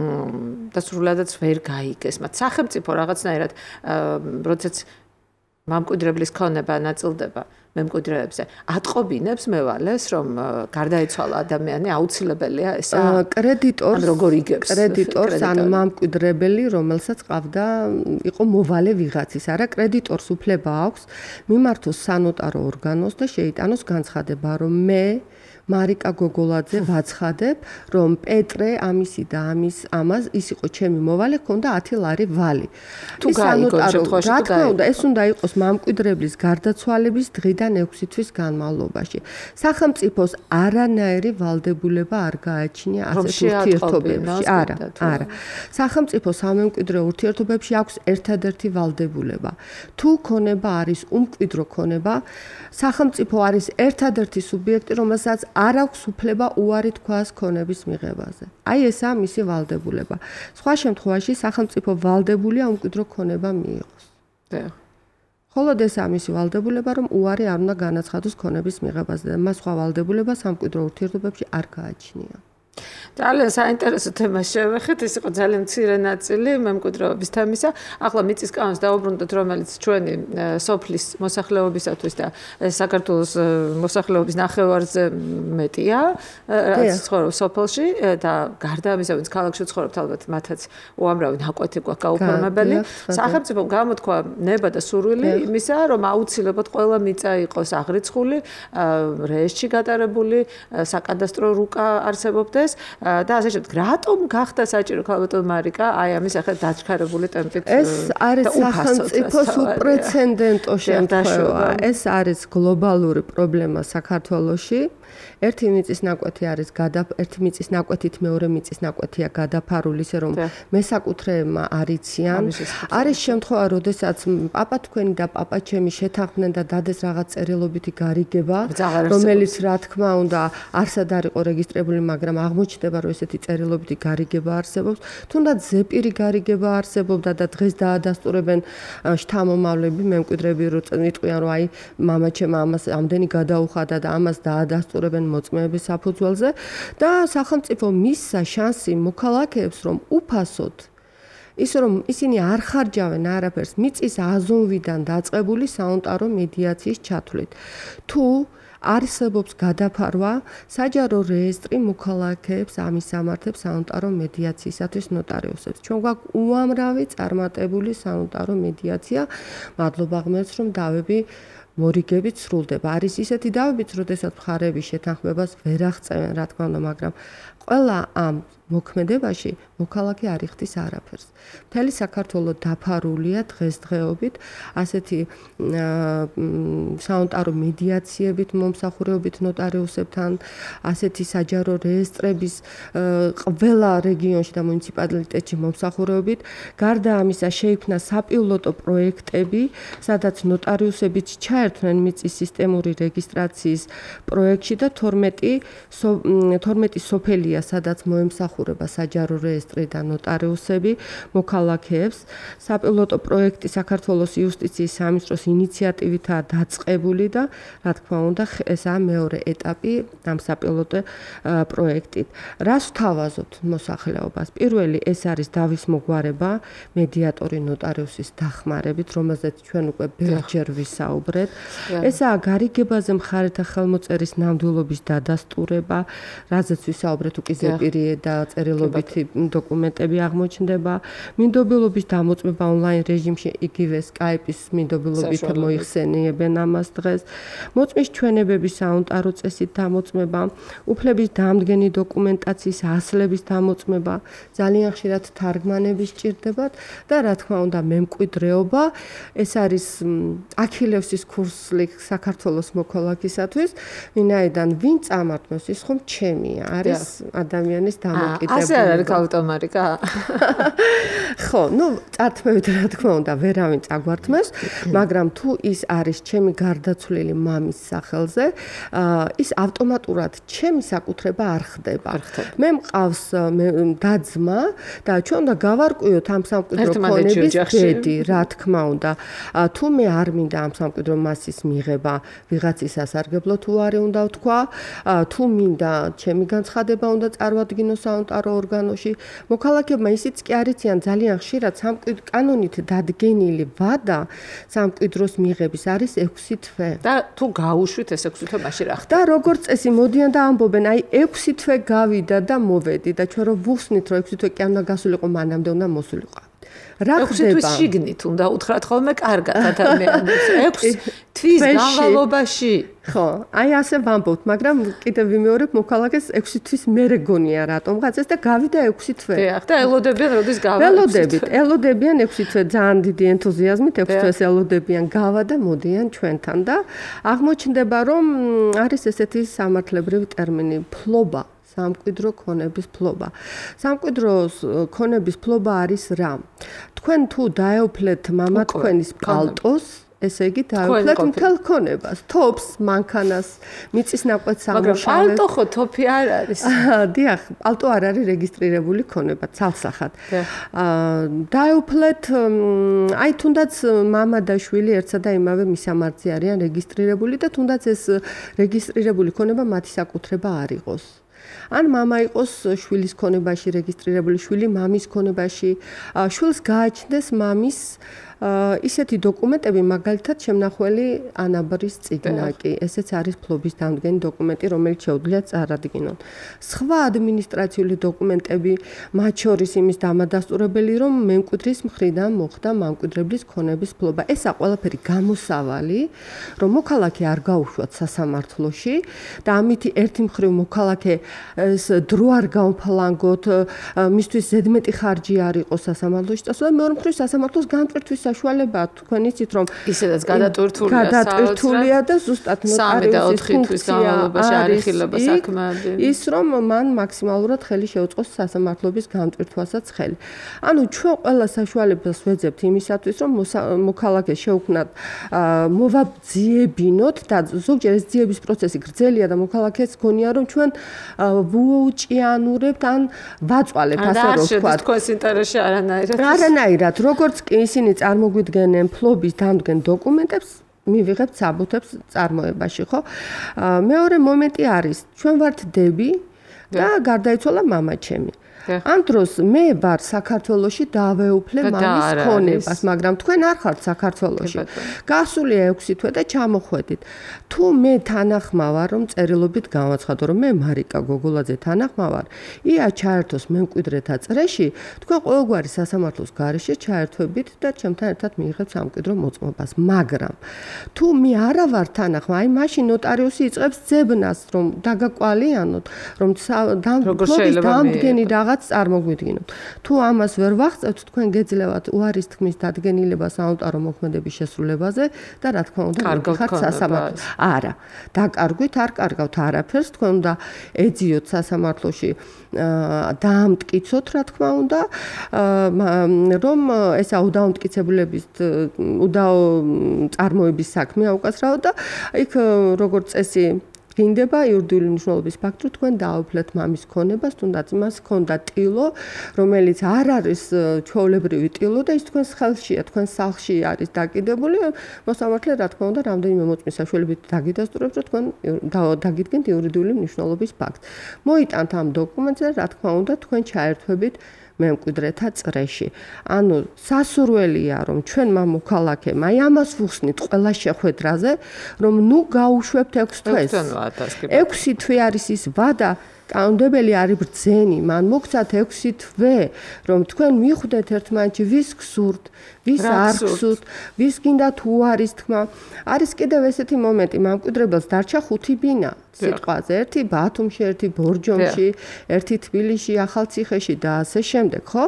და სრულადაც ვერ გაიგეს. მათ სახელმწიფო რაღაცნაირად, როდესაც მამკვიდრებლის ქონება ნაწილდება მემკვიდრეებზე, ატყობინებს მევალეს, რომ გარდაიცვალა ადამიანი, აუცილებელია ესა. კრედიტორს, როგორ იგებს კრედიტორს, ანუ მამკვიდრებელი, რომელსაც ყავდა, იყო მოვალე ვიღაცის, არა, კრედიტორს უფლება აქვს მიმართოს სანოტარო ორგანოს და შეიტანოს განცხადება, რომ მე მარიკა გოგოლაძე ვაცხადებ, რომ პეტრე ამისი და ამის ამას ის იყო ჩემი მოვალე, ჰქონდა ათი ლარი ვალი. თუ გაიგო შემთხვევაში, რა თქმა უნდა, ეს უნდა იყოს მამკვიდრებლის გარდაცვალების დღიდან ექვსი თვის განმავლობაში. სახელმწიფოს არანაირი ვალდებულება არ გააჩნია ასეთ ურთიერთობებში. არა, არა. სახელმწიფო სამემკვიდრე ურთიერთობებში აქვს ერთადერთი ვალდებულება. თუ ქონება არის უმკვიდრო ქონება, სახელმწიფო არის ერთადერთი სუბიექტი, რომელსაც არ აქვს უფლება უარი თქვას ქონების მიღებაზე. აი ესაა მისი ვალდებულება. სხვა შემთხვევაში სახელმწიფო ვალდებულია უმკვიდრო ქონება მიიღოს. მხოლოდ ესაა მისი ვალდებულება, რომ უარი არ უნდა განაცხადოს ქონების მიღებაზე და მას სხვა ვალდებულება სამკვიდრო ურთიერთობებში არ გააჩნია. ძალიან საინტერესო თემა შევეხეთ, ეს იყო ძალიან მცირე ნაწილი მემკვიდრეობის თემისა. ახლა მიწის კანონს დავუბრუნდეთ, რომელიც ჩვენი სოფლის მოსახლეობისათვის და საქართველოს მოსახლეობის ნახევარზე მეტია, რაც ცხოვრობს სოფელში და გარდა ამისა, ვინც ქალაქში ცხოვრობთ, ალბათ მათაც უამრავი ნაკვეთი გვაქვს გაუფორმებელი. სახელმწიფომ გამოთქვა ნება და სურვილი იმისა, რომ აუცილებლად ყველა მიწა იყოს აღრიცხული, რეესტრში გატარებული, საკადასტრო რუკა არსებობდეს და ასე შედ რატომ გახდა საჭირო ქალბატონ მარიკა აი ამის ახლა დაჩქარებული ტემპით ეს არის სახელმწიფოს უპრეცედენტო შემთხვევა ეს არის გლობალური პრობლემა საქართველოში ერთი მიწის ნაკვეთი არის გადა ერთი მიწის ნაკვეთით მეორე მიწის ნაკვეთია გადაფარული ისე რომ მესაკუთრეებმა არიციან არის შემთხვევა როდესაც პაპა თქვენი და პაპა ჩემი შეთანხმდნენ და დადეს რაღაც წერილობითი გარიგება რომელიც რა თქმა უნდა არსად არ იყო რეგისტრირებული მაგრამ აღმოჩნდება რომ ესეთი წერილობითი გარიგება არსებობს თუნდაც ზეპირი გარიგება არსებობდა და დღეს დაადასტურებენ შთამომავლები მემკვიდრეები რომ იტყვიან რომ აი მამა ჩემმა ამას ამდენი გადაუხადა და ამას დაადასტურებენ მოწმეების საფუძველზე და სახელმწიფო მისცა შანსი მოქალაქეებს რომ უფასოდ ის რომ ისინი არ ხარჯავენ არაფერს მიწის აზონვიდან დაწყებული საუნტარო მედიაციის ჩათვლით თუ არსებობს გადაფარვა საჯარო რეესტრი მოქალაქეებს ამისამართებს საუნტარო მედიაციისათვის ნოტარიუსებს ჩვენ გვაქვს უამრავი წარმატებული საუნტარო მედიაცია მადლობა ღმერთს რომ დავები მორიგებით სრულდება. არის ისეთი დავებიც, როდესაც მხარეები შეთანხმებას ვერ აღწევენ, რა თქმა უნდა, მაგრამ ყველა ამ მოქმედებაში მოქალაქე არ იხდის არაფერს. მთელი საქართველო დაფარულია დღესდღეობით ასეთი საუნტარო მედიაციებით, მომსახურებით ნოტარიუსებთან, ასეთი საჯარო რეესტრების ყველა რეგიონში და მუნიციპალიტეტში მომსახურებით. გარდა ამისა, შეიქმნა საპილოტო პროექტები, სადაც ნოტარიუსებიც ჩაერთვნენ მიწის სისტემური რეგისტრაციის პროექტში და თორმეტი სოფელია, სადაც მოემსახურება საჯარო რეესტრი და ნოტარიუსები მოქალაქეებს. საპილოტო პროექტი საქართველოს იუსტიციის სამინისტროს ინიციატივითაა დაწყებული და რა თქმა უნდა ესაა მეორე ეტაპი ამ საპილოტო პროექტით. რას ვთავაზობთ მოსახლეობას? პირველი ეს არის დავის მოგვარება მედიატორი ნოტარიუსის დახმარებით, რომელზეც ჩვენ უკვე ბევრჯერ ვისაუბრეთ. ესაა გარიგებაზე მხარეთა ხელმოწერის ნამდვილობის დადასტურება, რაზეც ვისაუბრეთ უკიზეპირი და წერილობითი დოკუმენტები აღმოჩნდება. მინდობილობის დამოწმება ონლაინ რეჟიმში იგივე Skype-ის მინდობილობით მოიხსენიებენ ამას დღეს. მოწმის ჩვენებების საუნტარო წესით დამოწმება, უფლების დამდგენი დოკუმენტაციის ასლების დამოწმება, ძალიან ხშირად თარგმანები სჭირდებათ და რა თქმა უნდა მემკვიდრეობა, ეს არის აქილევსის ქურსლი საქართველოს მოქალაქისათვის, ვინაიდან ვინ წამართმევს ის ხომ ჩემია, არის ადამიანის დამოკიდებული. ასე არ არის ქალბატონ მარიკა? ხო, ну, წართმევით რა თქმა უნდა, ვერავინ წაგვართმევს, მაგრამ თუ ის არის ჩემი გარდაცვლილი მამის სახელზე, ის ავტომატურად ჩემი საკუთრება არ ხდება. მე მყავს და-ძმა და ჩვენ უნდა გავარკვიოთ ამ სამკვიდრო ქონების ბედი, რა თქმა უნდა. თუ მე არ მინდა ამ სამკვიდრო მასის მიღება, ვიღაცის სასარგებლო თუ არის უნდა ვთქვა, თუ მინდა ჩემი განცხადება უნდა წარვადგინო საუნტარო ორგანოში, მოქალაქეებმა ისიც კი არიციან ძალიან ხშირად სამკვიდრო კანონით დადგენილი ვადა სამკვიდროს მიღების არის ექვსი თვე. და თუ გაუშვით ეს ექვსი თვე მაშინ რა ხდება? და როგორც წესი მოდიან და ამბობენ, აი ექვსი თვე გავიდა და მოვედი და ჩვენ რო ვუსნით რომ ექვსი თვე კი არ უნდა გასულიყო, მანამდე უნდა მოსულიყო. რა ხდება? ექვსი თვის შიგნით უნდა უთხრათ ხოლმე კარგად ადამიანებს. ექვსი თვის განმავლობაში. ხო, აი ასე ვამბობთ, მაგრამ კიდევ ვიმეორებ მოქალაქეს ექვსი თვის მერე გონია რატომღაც ეს და გავიდა ექვსი თვე. დიახ, და ელოდებიან როდის გავა. ელოდებით, ელოდებიან ექვსი თვე ძალიან დიდი ენთუზიაზმით, ექვსი თვეს ელოდებიან გავა და მოდიან ჩვენთან და აღმოჩნდება რომ არის ესეთი სამართლებრივი ტერმინი ფლობა. სამკვიდრო ქონების ფლობა. სამკვიდროს ქონების ფლობა არის რა? თქვენ თუ დაეუფლეთ მამა თქვენის პალტოს, ესე იგი დაეუფლეთ მთელ ქონებას, თოფს, მანქანას, მიწის ნაკვეთს ამუშავებთ. მაგრამ პალტო ხო თოფი არ არის. დიახ, პალტო არ არის რეგისტრირებული ქონება, ცალსახად. დაეუფლეთ, აი თუნდაც მამა და შვილი ერთსა და იმავე მისამართზე არიან რეგისტრირებული და თუნდაც ეს რეგისტრირებული ქონება მათი საკუთრება არ იყოს. ან მამა იყოს შვილის ქონებაში რეგისტრირებული, შვილი მამის ქონებაში, შვილს გააჩნდეს მამის ისეთი დოკუმენტები მაგალითად შემნახველი ანაბრის წიგნაკი, ესეც არის ფლობის დამდგენი დოკუმენტი, რომელიც შეუძლიათ წარადგინონ. სხვა ადმინისტრაციული დოკუმენტები, მათ შორის იმის დამადასტურებელი, რომ მემკვიდრის მხრიდან მოხდა მემკვიდრებლის ქონების ფლობა. ესა ყველაფერი გამოსავალი, რომ მოქალაქე არ გაუშვათ სასამართლოში და ამითი ერთი მხრივ მოქალაქე დრო არ გაუფლანგოთ, მისთვის ზედმეტი ხარჯი არ იყოს სასამართლოში წასვლა და მეორე მხრივ სასამართლოს განტვირთვის საშუალებაა. თქვენ იცით რომ ისედაც გადატვირთულია გადატვირთულია და ზუსტად ნოტარიუსის ფუნქცია არის საქმეები. ის რომ მან მაქსიმალურად ხელი შეუწყოს სასამართლობის განტვირთვასაც ხელი. ანუ ჩვენ ყველა საშუალებას ვეძებთ იმისათვის რომ მოქალაქეს შევქმნათ მოვაბძიებინოთ და ზოგჯერ ეს ძიების პროცესი გრძელია და მოქალაქეს გონია რომ ჩვენ ვუოუჭიანურებთ ან ვაწვალებთ ასე რომ ვთქვათ. თქვენს ინტერესში არანაირად. არანაირად, როგორც კი ისინი წარმოგვიდგენენ ფლობის დამდგენ დოკუმენტებს მივიღებთ საბუთებს წარმოებაში, ხო? მეორე მომენტი არის, ჩვენ ვართ დები და გარდაიცვალა მამაჩემი. ამ დროს მე ვარ საქართველოში დავეუფლე მამის ქონებას, მაგრამ თქვენ არ ხართ საქართველოში. გასულია ექვსი თვე და ჩამოხვედით. თუ მე თანახმავარ, რომ წერილობით გავაცხადო, რომ მე მარიკა გოგოლაძე თანახმავარ, ია ჩაერთოს მემკვიდრეთა წრეში, თქვენ ყოველგვარი სასამართლოს გარეშე ჩაერთვებით და ჩემთან ერთად მიიღებთ სამკვიდრო მოწმობას. მაგრამ თუ მე არა ვარ თანახმა, აი მაშინ ნოტარიუსი იწყებს ძებნას, რომ დაგაკვალიანოთ, რომ დამდგენი რაღაც წარმოგვიდგინოთ. თუ ამას ვერ ვახცევთ, თქვენ გეძლევათ უარის თქმის დადგენილება სანოტარო მოქმედების შესრულებაზე და რა თქმა უნდა, მიხართ სასამართლოს. არა, დაკარგვით არ კარგავთ არაფერს, თქვენ უნდა ეძიოთ სასამართლოში დაამტკიცოთ, რა თქმა უნდა, რომ ეს აუდაამტკიცებულების უდაო წარმოების საქმეა უკაცრავად და იქ როგორც წესი გინდება იურიდიული მნიშვნელობის ფაქტი, თქვენ დააუფლეთ მამის ქონებას, თუნდაც მას ჰქონდა ტილო, რომელიც არ არის ჩვეულებრივი ტილო და ის თქვენს ხელშია, თქვენს სახლში არის დაკიდებული. მოსამართლე, რა თქმა უნდა, რამდენიმე მოწმის საშუალებით დაგიდასტურებს, რომ თქვენ დაგიდგენთ იურიდიული მნიშვნელობის ფაქტს. მოიტანთ ამ დოკუმენტზე, რა თქმა უნდა, თქვენ ჩაერთვებით მემკვიდრეთა წრეში. ანუ სასურველია, რომ ჩვენ მოქალაქემ აი ამას ვუხსნით ყველა შეხვედრაზე, რომ ნუ გაუშვებთ ექვს თვეს. ექვსი თვე არის ის ვადა, კანონმდებელი არის ბრძენი, მან მოგცათ ექვსი თვე, რომ თქვენ მიხვდეთ ერთმანეთში ვის გსურთ, ვის არ გსურთ, ვის გინდათ უარის თქმა. არის კიდევ ესეთი მომენტი, მემკვიდრებელს დარჩა ხუთი ბინა. სიტყვაზე ერთი ბათუმში, ერთი ბორჯომში, ერთი თბილისში, ახალციხეში და ასე შემდეგ, ხო?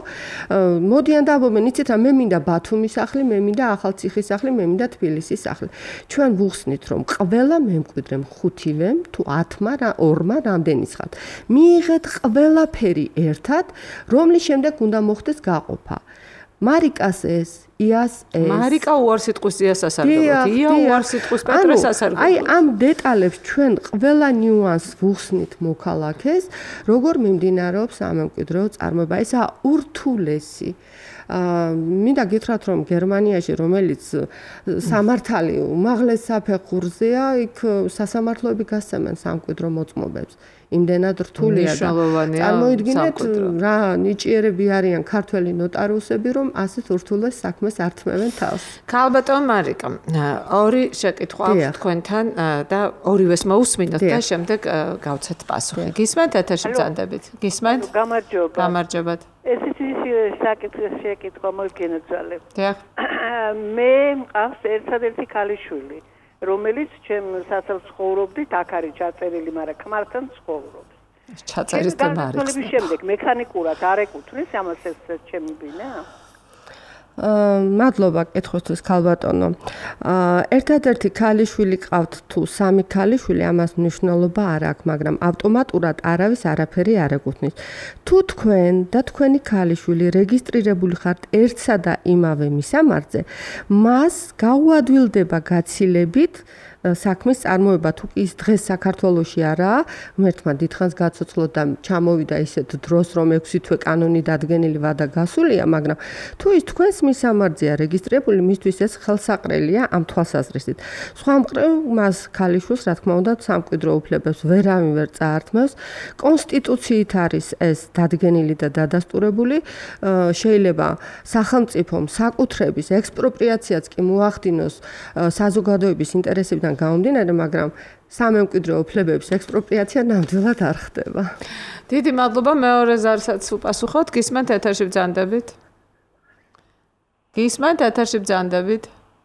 მოდიან და ამბობენ, იცით რა, მე მინდა ბათუმის სახლი, მე მინდა ახალციხის სახლი, მე მინდა თბილისის სახლი. ჩვენ ვუხსნით, რომ ყველა მემკვიდრემ ხუთივემ თუ ათმა, ორმა რამდენიც ხართ. მიიღეთ ყველაფერი ერთად, რომლის შემდეგ უნდა მოხდეს გაყოფა. მარიკას ეს, იას ეს. მარიკა უარსიტყვის იას ასარგებლოთ. ია უარსიტყვის პეტრეს ასარგებლოთ. აი ამ დეტალებს ჩვენ ყველა ნიუანსს ვუხსნით მოქალაქეს, როგორ მიმდინარეობს სამემკვიდრეო წარმოება. ესაა ურთულესი. აა მინდა გითხრათ, რომ გერმანიაში, რომელიც სამართალი უმაღლეს საფეხურზეა, იქ სასამართლოები გასცემენ სამკვიდრო მოწმობებს. იმდენად რთულია და წარმოიდგინეთ რა ნიჭიერები არიან ქართველი ნოტარიუსები, რომ ასეთ რთულ საქმეს ართმევენ თავს. ქალბატონ მარიკა, ორი შეკითხვა აქვს თქვენთან და ორივეს მოусმინოთ და შემდეგ გავცეთ პასუხი. გისმენთ ეთერში ბრძანდებით? გისმენთ? გამარჯობა. გამარჯობათ. ეს ის საკითხის შეკითხვა მოგგენოთ ძალე. დიახ. მე მყავს ერთადერთი ქალიშვილი, რომელიც ჩემ სასაც ცხოვრობდით, აქ არის ჩაწერილი, მაგრამ ქმართან ცხოვრობს. ჩაწერის და მარიქს. შემდეგ მექანიკურად არ ეკუთვნის ამას ეს ჩემი ბინა? მადლობა კითხვისთვის ქალბატონო. ერთადერთი ქალიშვილი ყავთ თუ სამი ქალიშვილი, ამას მნიშვნელობა არ აქვს, მაგრამ ავტომატურად არავის არაფერი არ ეკუთვნის. თუ თქვენ და თქვენი ქალიშვილი რეგისტრირებული ხართ ერთსა და იმავე მისამართზე, მას გაუადვილდება გაცილებით საქმის წარმოება თუ კი ის დღეს საქართველოში არაა, ღმერთმა დიდხანს გაცოცხლოთ და ჩამოვიდა ისეთ დროს, რომ ექვსი თვე კანონი დადგენილი ვადა გასულია, მაგრამ თუ ის თქვენს მისამართზეა რეგისტრირებული, მისთვის ეს ხელსაყრელია ამ თვალსაზრისით. სხვა მხრივ მას ქალიშვილს, რა თქმა უნდა, სამკვიდრო უფლებებს ვერავინ ვერ წაართმევს. კონსტიტუციით არის ეს დადგენილი და დადასტურებული. შეიძლება სახელმწიფომ საკუთრების ექსპროპრიაციაც კი მოახდინოს საზოგადოების ინტერესებიდან გამომდინარე, მაგრამ სამემკვიდრო უფლებების ექსპროპრიაცია ნამდვილად არ ხდება. დიდი მადლობა მეორე ზარსაც უპასუხოთ. გისმენთ ეთერში ბრძანდებით? გისმენთ ეთერში ბრძანდებით?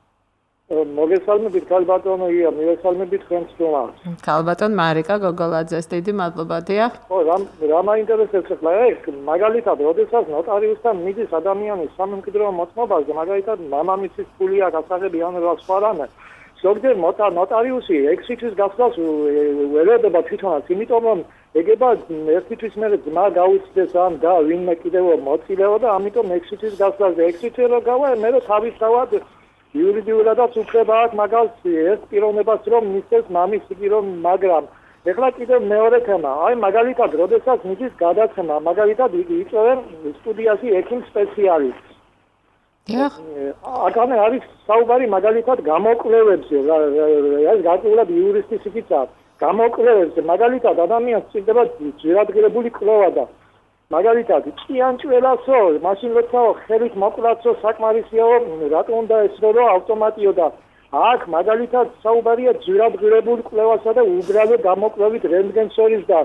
მოგესალმებით ქალბატონო ია, მივესალმებით ხელს თომას. ქალბატონ მარიკა გოგოლაძეს დიდი მადლობა, დიახ. ხო, რა რა მაინტერესებს ახლა ეს მაგალითად, როდესაც ნოტარიუსთან მიდის ადამიანი სამემკვიდრო მოწმობაზე, მაგალითად მამამისის ფული აქვს ასაღები ან რა სხვა რამე. ზოგჯერ ნოტარიუსი ექვსი თვის გასვლას ველოდება თვითონაც, იმიტომ რომ ეგება ერთი თვის მერე ძმა გაუწდეს ან და ვინმე კიდევ მოწილეო და ამიტომ ექვსი თვის გასვლას და ექვსი თვე რო გავა, მე რო თავისთავად იურიდიულადაც უფლება აქვს მაგალ ეს პიროვნებას რომ მისცეს მამის სიკვდილო, მაგრამ ეხლა კიდევ მეორე თემა, აი მაგალითად, როდესაც მიდის გადაცემა, მაგალითად იგი იწვევენ სტუდიაში ექიმ სპეციალისტს. დიახ. აქამდე არის საუბარი მაგალითად გამოკვლევებზე, ეს გარკვეულად იურისტის იქიცა, გამოკვლევებზე, მაგალითად ადამიანს სჭირდება ძვირადღირებული კვლევა და მაგალითად ჭიანჭველასო, მაშინ როცა ხელით მოკლაცო საკმარისიაო, რატომ უნდა ესრო რომ ავტომატიო და აქ მაგალითად საუბარია ძვირადღირებული კვლევასა და უბრალო გამოკვლევით რენტგენს შორის და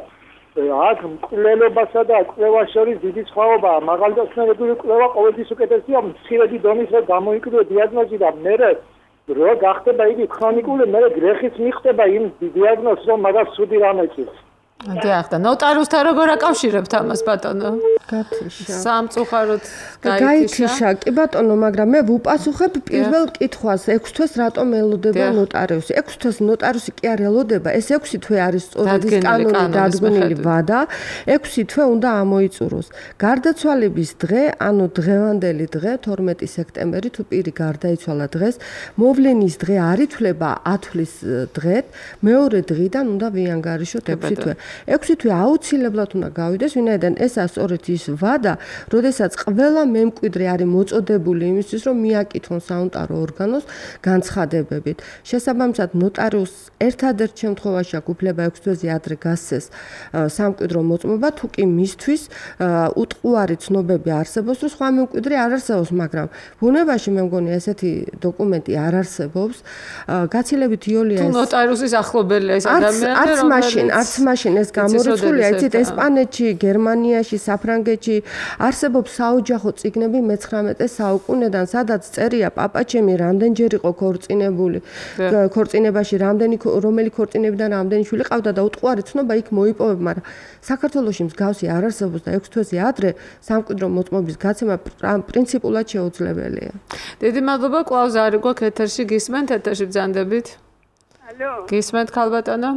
აქ მკვლელობასა და კვლევას შორის დიდი სხვაობაა. მაღალდაცემული კვლევა ყოველთვის უკეთესია მცირედი დონის რომ გამოიკვლიო დიაგნოზი და მერე რო გახდება იგი ქრონიკული, მერე გრეხიც მიხდება იმ დიაგნოზს რომ მაგას სუდი რამეწის. დიახ, და ნოტარიუსთან როგორ აკავშირებთ ამას ბატონო? გათიშა. სამწუხაროდ გაითიშა. გაითიშა, კი ბატონო, მაგრამ მე ვუპასუხებ პირველ კითხვას, ექვსი თვეს რატომ ელოდება ნოტარიუსი? ექვსი თვეს ნოტარიუსი კი არ ელოდება, ეს ექვსი თვე არის სწორედ ის კანონი დადგენილი ვადა. ექვსი თვე უნდა ამოიწუროს. გარდაცვალების დღე, ანუ დღევანდელი დღე, თორმეტი სექტემბერი, თუ პირი გარდაიცვალა დღეს, მოვლენის დღე არ ითვლება ათვლის დღეთ, მეორე დღიდან უნდა ვიანგარიშოთ ექვსი თვე. ექვსი თვე აუცილებლად უნდა გავიდეს, ვინაიდან ესაა სწორედ ის ვადა, როდესაც ყველა მემკვიდრე არის მოწოდებული იმისთვის, რომ მიაკითხონ საუნტარო ორგანოს განცხადებებით. შესაბამისად, ნოტარიუსს ერთადერთ შემთხვევაში აქვს უფლება ექვსი თვეზე ადრე გასცეს სამკვიდრო მოწმობა, თუ კი მისთვის უტყუარი ცნობები არსებობს, რომ სხვა მემკვიდრე არ არსებობს, მაგრამ ბუნებაში მე მგონი ესეთი დოკუმენტი არ არსებობს. გაცილებით იოლია ეს თუ ნოტარიუსის ახლობელია ეს ადამიანი, არც მაშინ, არც მაშინ ეს გამორიცხულია, იცით, ესპანეთში, გერმანიაში, საფრანგეთში არსებობს საოჯახო წიგნები მეცხრამეტე საუკუნედან, სადაც წერია პაპაჩემი რამდენჯერ იყო ქორწინებული, ქორწინებაში რამდენი რომელი ქორწინებიდან რამდენი შვილი ყავდა და უტყუარი ცნობა იქ მოიპოვება, მაგრამ საქართველოში მსგავსი არ არსებობს და ექვსი თვეზე ადრე სამკვიდრო მოწმობის გაცემა პრინციპულად შეუძლებელია. დიდი მადლობა, კვლავ ზარი გვაქვს ეთერში, გისმენთ ეთერში ბრძანდებით? ალო. გისმენთ ქალბატონო?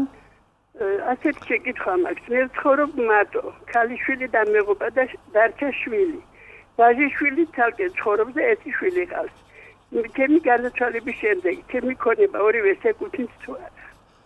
ასეთ შეკითხვა მაქვს. მე ვცხოვრობ მარტო, ქალიშვილი დამეღუპა და დარჩა შვილი. ვაჟიშვილი თალკე ცხოვრობს და ერთი შვილი ყავს. ჩემი გარდაცვალების შემდეგ ჩემი ქონება ორივე ეკუთვნის თუ არა?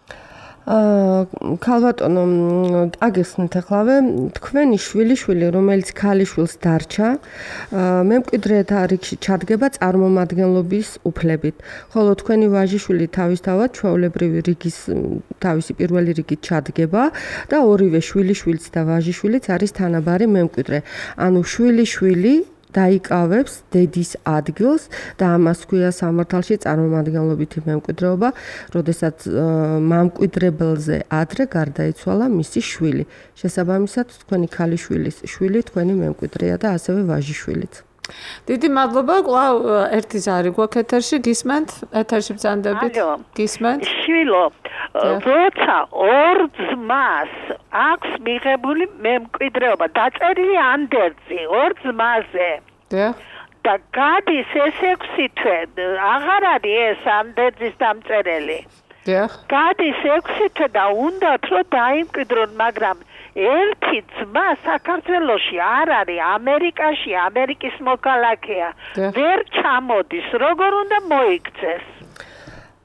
ქალბატონო, აგიხსნით ახლავე, თქვენი შვილიშვილი, რომელიც ქალიშვილს დარჩა, მემკვიდრეთა რიგში ჩადგება წარმომადგენლობის უფლებით, ხოლო თქვენი ვაჟიშვილი თავისთავად ჩვეულებრივი რიგის თავისი პირველი რიგით ჩადგება და ორივე შვილიშვილიც და ვაჟიშვილიც არის თანაბარი მემკვიდრე. ანუ შვილიშვილი დაიკავებს დედის ადგილს და ამას ქვია სამართალში წარმომადგენლობითი მემკვიდრეობა, როდესაც მამკვიდრებელზე ადრე გარდაიცვალა მისი შვილი. შესაბამისად, თქვენი ქალიშვილის შვილი თქვენი მემკვიდრეა და ასევე ვაჟიშვილიც. დიდი მადლობა, კვლავ ერთი ზარი გვაქვს ეთერში, გისმენთ, ეთერში ბრძანდებით? გისმენთ? შვილო, როცა ორ ძმას აქვს მიღებული მემკვიდრეობა, დაწერილი ანდერძი ორ ძმაზე. დიახ. და გადის ეს ექვსი თვე, აღარ არის ეს ანდერძის დამწერელი. დიახ. გადის ექვსი თვე და უნდათ რომ დაიმკვიდრონ, მაგრამ ერთი ძმა საქართველოში არ არის, ამერიკაში, ამერიკის მოქალაქეა. ვერ ჩამოდის, როგორ უნდა მოიქცეს?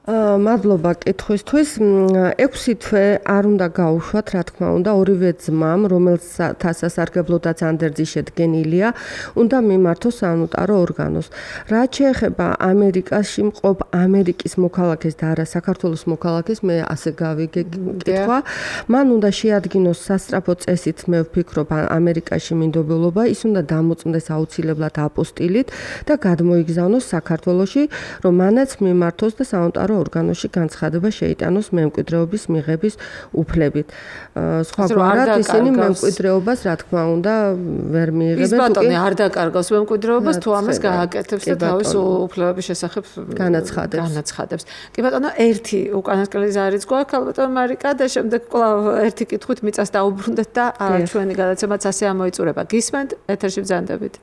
მადლობა კითხვისთვის. ექვსი თვე არ უნდა გაუშვათ, რა თქმა უნდა, ორივე ძმამ, რომელიც სასარგებლოდაც ანდერძი შედგენილია, უნდა მიმართოს სანიტარო ორგანოს. რაც შეეხება ამერიკაში მყოფ ამერიკის მოქალაქეს და არა საქართველოს მოქალაქეს, მე ასე გავიგე კითხვა. მან უნდა შეადგინოს სასწრაფო წესით, მე ვფიქრობ, ამერიკაში მინდობილობა, ის უნდა დამოწმდეს აუცილებლად აპოსტილით და გადმოიგზავნოს საქართველოში, რომ მანაც მიმართოს და სანიტარო ორგანოში განცხადება შეიტანოს მემკვიდრეობის მიღების უფლებით. სხვაგვარად ისინი მემკვიდრეობას, რა თქმა უნდა, ვერ მიიღებენ. ის ბატონი არ დაკარგავს მემკვიდრეობას, თუ ამას გააკეთებს და თავის უფლებების შესახებ განაცხადებს. განაცხადებს. კი ბატონო, ერთი უკანასკნელი ზარიც გვაქვს, ალბათ მარიკა და შემდეგ კვლავ ერთი კითხვით მიწას დაუბრუნდეთ და ჩვენი გადაცემაც ასე ამოიწურება. გისმენთ ეთერში ბრძანდებით.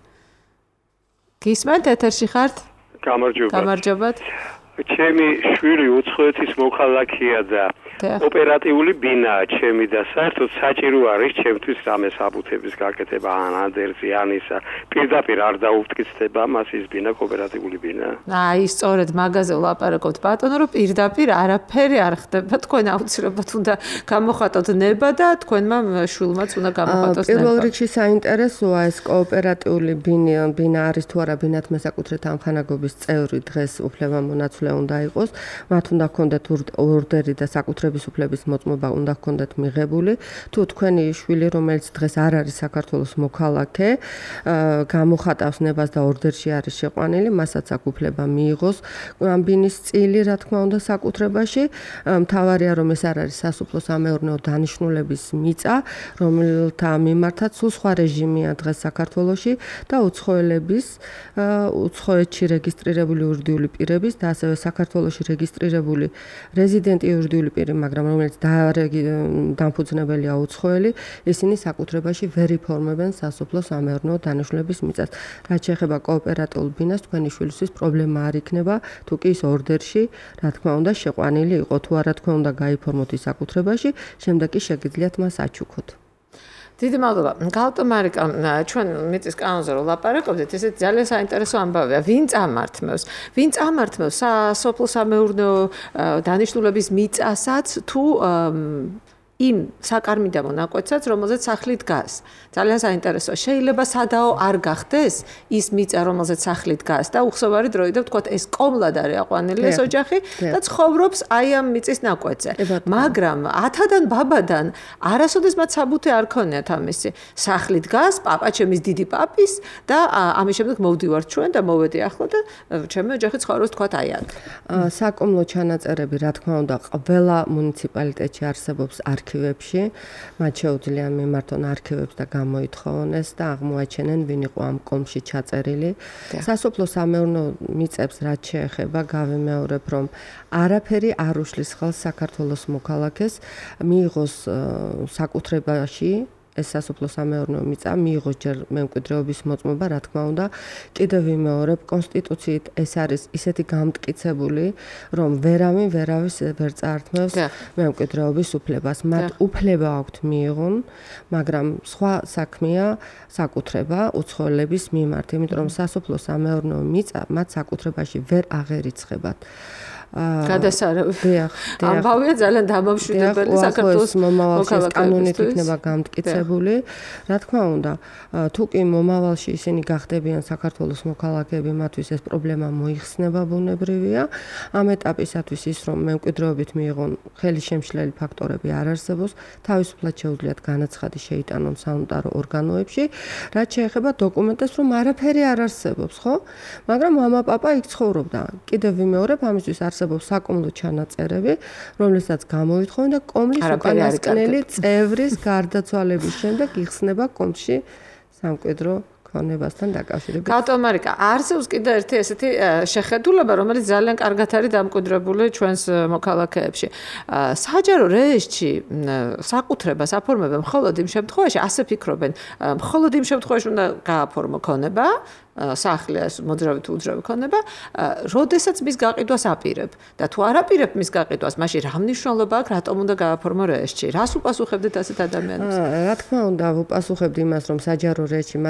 გისმენთ ეთერში ხართ? გამარჯობათ. გამარჯობათ. ჩემი შვილი უცხოეთის მოქალაქეა და ოპერატიული ბინაა ჩემი და საერთოდ საჭირო არის ჩემთვის რამე საბუთების გაკეთება ან ანდერძი ან ისა პირდაპირ არ დაუფტკიცდება მას ის ბინა ოპერატიული ბინა. აი სწორედ მაგაზე ვლაპარაკობთ ბატონო რომ პირდაპირ არაფერი არ ხდება თქვენ აუცილებლად უნდა გამოხატოთ ნება და თქვენმა შვილმაც უნდა გამოხატოს ნება. პირველ რიგში საინტერესოა ეს კოოპერატიული ბინა ბინა არის თუ არა ბინათ მესაკუთრეთ ამხანაგობის წევრი დღეს უფლებამონაცვლე უნდა იყოს, მათ უნდა ჰქონდეთ ორდერი და საკუთრების უფლების მოწმობა უნდა ჰქონდეთ მიღებული. თუ თქვენი შვილი, რომელიც დღეს არ არის საქართველოს მოქალაქე, გამოხატავს ნებას და ორდერში არის შეყვანილი, მასაც აქვს უფლება მიიღოს ამ ბინის წილი, რა თქმა უნდა, საკუთრებაში. მთავარია, რომ ეს არ არის სასოფლო-სამეურნეო დანიშნულების მიწა, რომელთა მიმართაც სულ სხვა რეჟიმია დღეს საქართველოში და უცხოელების, უცხოეთში რეგისტრირებული იურიდიული პირების და ასევე საქართველოში რეგისტრირებული რეზიდენტი იურიდიული პირი, მაგრამ რომელიც დამფუძნებელია უცხოელი, ისინი საკუთრებაში ვერ იფორმებენ სასოფლო-სამეურნეო დანიშნულების მიწას. რაც შეეხება კოოპერატიულ ბინას, თქვენი შვილისთვის პრობლემა არ იქნება, თუ კი ის ორდერში, რა თქმა უნდა, შეყვანილი იყო, თუ არა თქვენ უნდა გაიფორმოთ ის საკუთრებაში, შემდეგ კი შეგიძლიათ მას აჩუქოთ. დიდი მადლობა. გალტო მარიკა, ჩვენ მიწის კანონზე რომ ლაპარაკობდით, ესეც ძალიან საინტერესო ამბავია. ვინ წამართმევს? ვინ წამართმევს სასოფლო-სამეურნეო დანიშნულების მიწასაც თუ იმ საკარმიდამო ნაკვეთსაც, რომელზეც სახლი დგას. ძალიან საინტერესოა. შეიძლება სადაო არ გახდეს ის მიწა, რომელზეც სახლი დგას და უხსოვარი დროით და ვთქვათ, ეს კომლად არის აყვანილი ეს ოჯახი და ცხოვრობს აი ამ მიწის ნაკვეთზე. მაგრამ ათადან ბაბადან არასოდეს მათ საბუთი არ ქონიათ ამისი. სახლი დგას პაპაჩემის დიდი პაპის და ამის შემდეგ მოვდივართ ჩვენ და მოვედი ახლა და ჩემი ოჯახი ცხოვრობს თქვათ აი აქ. საკომლო ჩანაწერები, რა თქმა უნდა, ყველა მუნიციპალიტეტში არსებობს არქივებში, მათ შეუძლია მიმართონ არქივებს და გამოითხოვონ ეს და აღმოაჩენენ ვინ იყო ამ კომში ჩაწერილი. სასოფლო-სამეურნეო მიწებს რაც შეეხება, გავიმეორებ, რომ არაფერი არ უშლის ხელს საქართველოს მოქალაქეს მიიღოს საკუთრებაში ეს სასოფლო-სამეურნეო მიწა მიიღოს ჯერ მემკვიდრეობის მოწმობა, რა თქმა უნდა, კიდევ ვიმეორებ, კონსტიტუციით ეს არის ისეთი გამტკიცებული, რომ ვერავინ ვერავის ვერ წაართმევს მემკვიდრეობის უფლებას. მათ უფლება აქვთ მიიღონ, მაგრამ სხვა საქმეა საკუთრება უცხოელების მიმართ, იმიტომ რომ სასოფლო-სამეურნეო მიწა მათ საკუთრებაში ვერ აღერიცხებათ. გადასარავი. ამბავია ძალიან დამამშვიდებელი საქართველოს მომავალში კანონით იქნება გამტკიცებული. რა თქმა უნდა, თუ კი მომავალში ისინი გახდებიან საქართველოს მოქალაქეები, მათთვის ეს პრობლემა მოიხსნება ბუნებრივია. ამ ეტაპისათვის ის რომ მემკვიდრეობით მიიღონ ხელისშემშლელი ფაქტორები არ არსებობს, თავისუფლად შეუძლიათ განაცხადი შეიტანონ სანიტარო ორგანოებში. რაც შეეხება დოკუმენტებს, რომ არაფერი არ არსებობს, ხო? მაგრამ მამა პაპა იქ ცხოვრობდა. კიდევ ვიმეორებ, ამისთვის არსებობს საკომლო ჩანაწერები, რომლებსაც გამოვითხოვენ და კომლის უკანასკნელი წევრის გარდაცვალების შემდეგ იხსნება კომში სამკვიდრო ქონებასთან დაკავშირებით. გალტო მარიკა, არსებობს კიდევ ერთი ესეთი შეხედულება, რომელიც ძალიან კარგად არის დამკვიდრებული ჩვენს მოქალაქეებში. საჯარო რეესტრში საკუთრებას აფორმებენ მხოლოდ იმ შემთხვევაში, ასე ფიქრობენ, მხოლოდ იმ შემთხვევაში უნდა გააფორმო ქონება, სახლი ეს მოძრავი თუ უძრავი ქონება, როდესაც მის გაყიდვას აპირებ და თუ არ აპირებ მის გაყიდვას, მაშინ რა მნიშვნელობა აქვს, რატომ უნდა გააფორმო რეესტრში? რას უპასუხებდით ასეთ ადამიანებს? რა თქმა უნდა, ვუპასუხებდი იმას, რომ საჯარო რეესტრში მათ აუცილებლად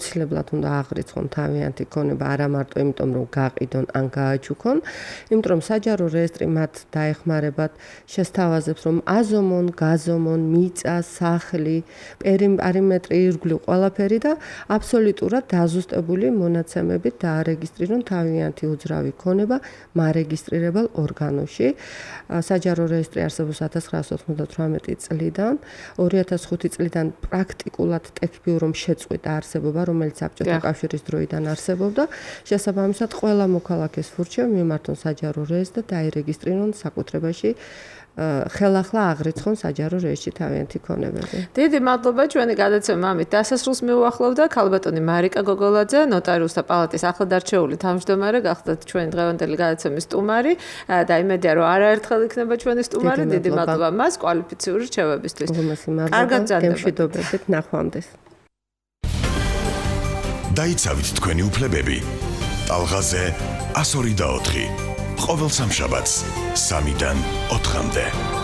აუცილებლად უნდა აღრიცხონ თავიანთი ქონება, არა მარტო იმიტომ, რომ გაყიდონ ან გააჩუქონ, იმიტომ რომ საჯარო რეესტრი მათ დაეხმარებათ შესთავაზებს, რომ აზომონ, გაზომონ, მიწა, სახლი, პერიმეტრი, ირგვლივ ყველაფერი და აბსოლუტურად დაზუსტებული მონაცემებით დაარეგისტრირონ თავიანთი უძრავი ქონება მარეგისტრირებელ ორგანოში. საჯარო რეესტრი არსებობს ათას ცხრაასი ოცდათვრამეტი წლიდან, ორი ათას ხუთი წლიდან პრაქტიკულად ტექბიურომ შეწყვიტა არსებობა, რომელიც საბჭოთა კავშირის დროიდან არსებობდა. შესაბამისად, ყველა მოქალაქეს ვურჩევ მიმართონ საჯარო რეესტრს და დაირეგისტრირონ საკუთრებაში ხელახლა აღრიცხონ საჯარო რეესტრში თავიანთი ქონებები. დიდი მადლობა ჩვენი გადაცემა ამით დასასრულს მიუახლოვდა. ქალბატონი მარიკა გოგოლაძე, ნოტარიუსთა პალატის ახლადარჩეული თავმჯდომარე, გახდათ ჩვენი დღევანდელი გადაცემის სტუმარი და იმედია რომ არაერთხელ იქნება ჩვენი სტუმარი. დიდი მადლობა მას კვალიფიციური რჩევებისთვის. კარგად გემშვიდობებით, ნახვამდის. დაიცავით თქვენი უფლებები. ტალღაზე ასორი და ოთხი. ყოველ სამშაბათს სამიდან ოთხამდე.